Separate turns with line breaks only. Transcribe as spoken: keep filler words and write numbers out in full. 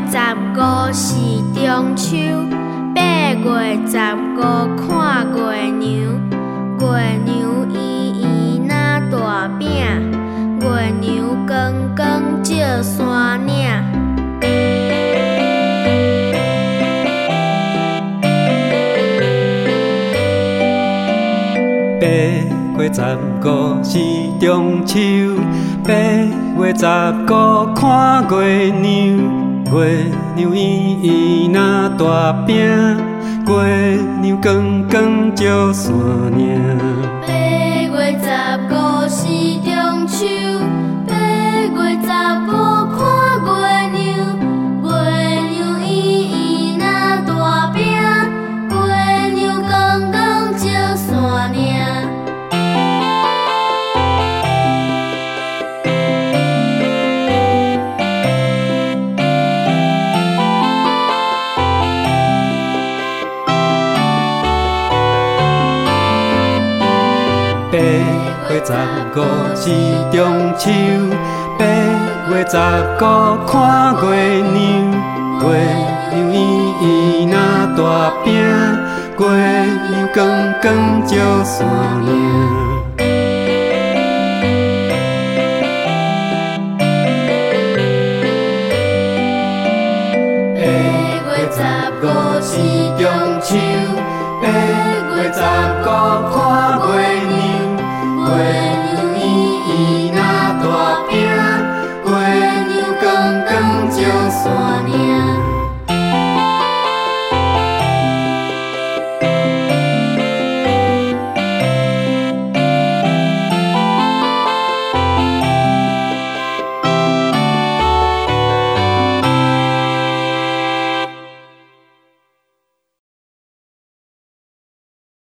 十五是中秋，八月十五看月娘。月娘圆圆那大饼，月娘光光照山岭。
八月十五是中秋，八月十五看月娘。月娘圆圆那大饼，月娘光光照山岭。
八月十五是中秋，八月十五看月娘。月娘圆圆那大饼，月娘光光照山岭。八
月十五是中秋，八月十五看月娘。月娘圆圆那大饼，月娘光光照山岭。
八月十五是